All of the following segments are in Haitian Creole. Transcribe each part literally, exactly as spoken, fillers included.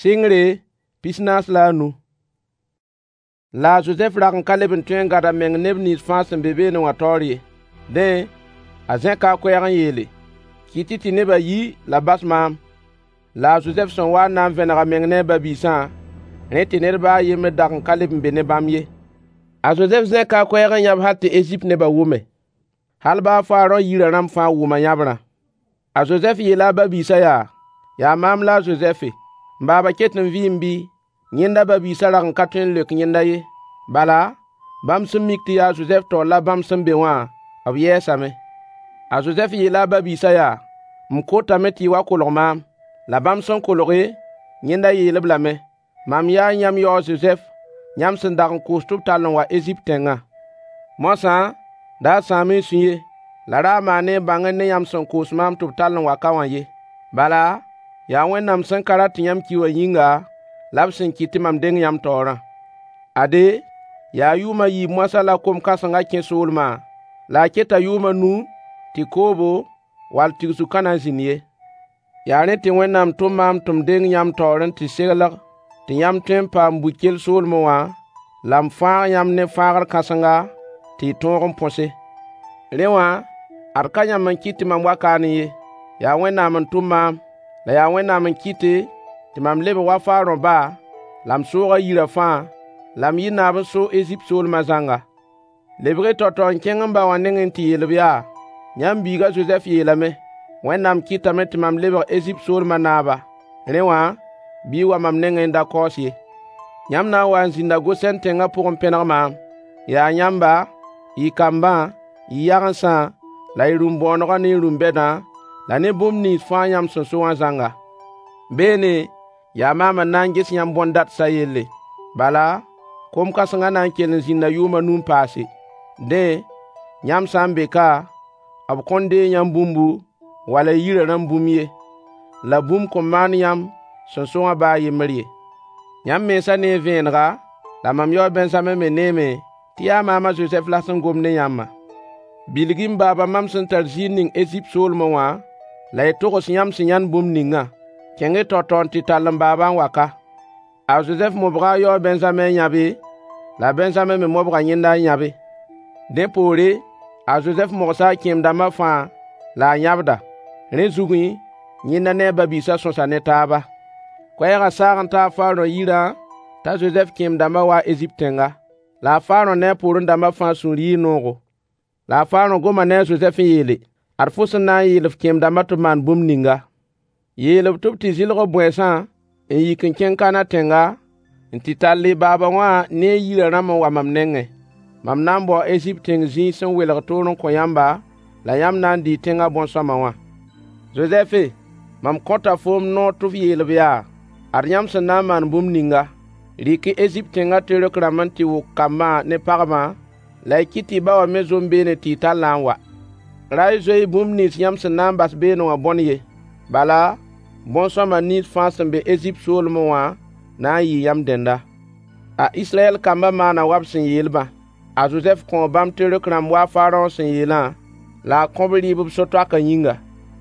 Singre pisnas la nu. La Joseph rak ka leb n tõe n gada meng neb nins fãa sẽn be beene wã taoor ye. Dẽ, a zẽka a koɛɛg n yeele: kɩtɩ tɩ nebã yi la bas maam. La a Joseph sẽn wa n na n vẽneg a meng ne a ba-biisã, rẽ tɩ ned baa a yembr dag n ka leb n be ne bãmb ye. A Joseph zẽka a koɛɛg n yãb hal tɩ Ezipt nebã wʋme. Hal baa Faarõ yirã rãmb fãa wʋma yãbrã. A Joseph yeela a ba-biisã yaa: yaa maam la a Joseph, n baaba ket n vɩɩm bɩ? Yẽnda ba-biisã rag n ka tõe n leok yẽnda ye. Bala, bãmb sẽn mik tɩ yaa Joseph taoor la bãmb sẽn be wã, b yɛɛsame. A Joseph yeela a ba-biisã yaa: m kotame tɩ y wa kolg maam. La bãmb sẽn kolge, yẽnda yeel-b lame: mam yaa yãmb yao Joseph, yãmb sẽn dag n koos tɩ b tall n wa Ezipt tẽngã. Mosã, daa sãame y sũ ye, la raa maane bãngr ne yãmb sẽn koos maam tɩ b tall n wa ka wã ye. Bala, yaa Wẽnnaam sẽn ka rat tɩ yãmb ki wã yĩnga, la b sẽn kɩt tɩ mam deng yãmb taoorã. Ade, yaa yʋʋmã yiib moasã la kom-kãsengã kẽ soolmã, la a keta yʋʋmã nu tɩ koobo wall tigsu ka na n zĩnd ye. Yaa rẽ tɩ Wẽnnaam tʋm maam tɩ m deng yãmb taoorẽ tɩ seglg tɩ yãmb tõe n paam bu-kell soolmẽ wã, la m fãag yãmb ne fãagr kãsenga tɩ y tõog n põse. Rẽ wã, ad ka yãmb n kɩt tɩ mam wa kaane ye, yaa Wẽnnaam n tʋm maam, la yaa Wẽnnaam n kɩte tɩ mam lebg wa Faarõ ba, la m sooga yirã fãa, la m yɩ naab n so Ezipt soolmã zãnga. Lebge tao-tao n kẽng n ba wã nengẽ tɩ yeel-b yaa: yãmb biigã Joseph yeelame, Wẽnnaam kɩtame tɩ mam lebg Ezipt soolmã naaba. Rẽ wã, bɩ y wa mam nengẽ n da kaoos ye. Yãmb na n wa n zĩnda Gosɛn tẽngã pʋgẽ n pẽneg maam. Yaa yãmba, y kambã, y yagensã, la y rũm-bõonegã ne y rũm-bɛdã, la ne bũmb nins fãa yãmb sẽn so wã zãnga. Beene, yaa maam n na n ges yãmb bõn-datsa yelle. Bala, kom-kãsengã na n kell n zĩnda yʋʋmã nu n paase. Dẽ, yãmb sã n be ka, b kõn dee yãmb bũmbu, wala yirã rãmb bũmb ye, la bũmb kõn maan yãmb sẽn so wã baa yembr ye. Yãmb mensã nee vẽenega, la mam yao Bɛnzame me neeme tɩ yaa maama Joseph la sẽn gom ne yãmbã. Bilgi m baaba mam sẽn tar zĩig ning Ezipt soolmẽ wã, la y togs yãmb sẽn yãnd bũmb ningã. Kẽng-y tao-tao n tɩ tall n baabã n wa ka. A Joseph mobga a yao Bɛnzame n yãbe, la Bɛnzame me mobga yẽnda n yãbe. Dẽ poore, a Joseph mogsa a kẽem-dãmbã fãa, la a yãbda. Rẽ zugẽ, yẽnda ne a ba-biisã sõsa ne taaba. Koɛɛgã saag n ta a Faarõ yirã t'a Joseph kẽem-dãmbã wa Ezipt tẽnga. La a Faarõ ne a poorẽ-dãmbã fãa sũur yɩɩ noogo. La a Faarõ goma ne a Joseph n yeele: ad fo sẽn na n yeel f kẽem-dãmbã tɩ b maan bũmb ninga. Yeel-b tɩ b tɩ zɩlg b bõensã n yik n kẽng Kana tẽnga, n tɩ tall y baaba wã ne yirã rãmb n wa mam nengẽ. Mam na n bao Ezipt tẽng zĩig sẽn welg toor n kõ yãmba, la yãmb na n dɩɩ tẽngã bõn-sõama wã. Joseph, mam kõta foom noor tɩ f yeel-b yaa: ad yãmb sẽn na n maan bũmb ninga, rɩk Ezipt tẽngã teork rãmb n tɩ wʋk kambã ne pagmã, la y kɩt tɩ y ba wã me zom beene tɩ y talla n wa. Ra y zoe bũmb nins yãmb sẽn na n bas beene wã bõn ye. Bala, bõn-sõama nins fãa sẽn be Ezipt soolmẽ wã na n yɩ yãmb dẽnda. A Israyɛl kambã maana wa b sẽn yeelbã. A Joseph kõ bãmb teork rãmb wa Faarõ sẽn yeelã, la a kõ-b rɩɩb b so-toakã yĩnga.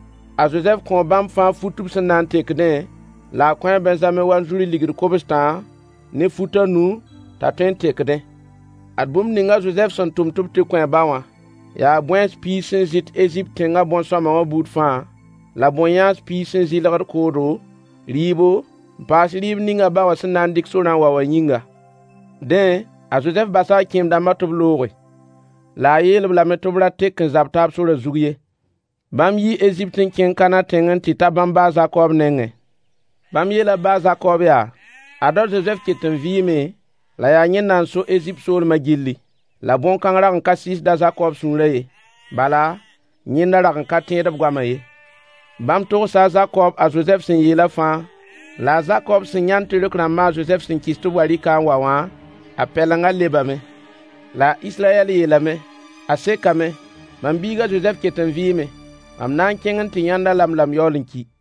A Joseph kõ bãmb fãa fut b sẽn na n tekdẽ, la a kõ a Bɛnzame wa zuri ligd kobstã ne futã nu t'a tõe n tekdẽ. Ad bũmb ninga Joseph sẽn tʋm tɩ b tɩ kõ ba wã, yaa bõens piig sẽn zɩt Ezipt tẽngã bõn-sõama wã buud fãa, la bõn-yãas piig sẽn zɩlgd koodo, rɩɩbo, n paas rɩɩb ninga ba wã sẽn na n dɩk sorã n wa wã yĩnga. Dẽ, a Joseph basa a kẽem-dãmbã tɩ b looge, la a yeel-b lame tɩ b ra tek n zab taab sorã zug ye. Bãmb yi Ezipt n kẽng Kana tẽng n tɩ ta bãmb ba a Zakob nengẽ. Bãmb yeela ba a Zakob yaa: ada Joseph ket n vɩɩme, la yaa yẽ na n so Ezipt soolmã gilli, la bõn-kãng rag n ka sɩsda Zakob sũurã ye. Bala, yẽnda rag n ka tẽed b goamã ye. Bãmb togsa a Zakob a Joseph sẽn yeelã fãa, la a Zakob sẽn yãnd teork rãmbã a Joseph sẽn kɩs tɩ b wa rɩka n wa wã, a pɛlengã lebame. La a Israyɛl yeelame: a sekame, mam biigã Joseph ket n vɩɩme, mam na n kẽng n tɩ yãnda lam lam yaool n ki.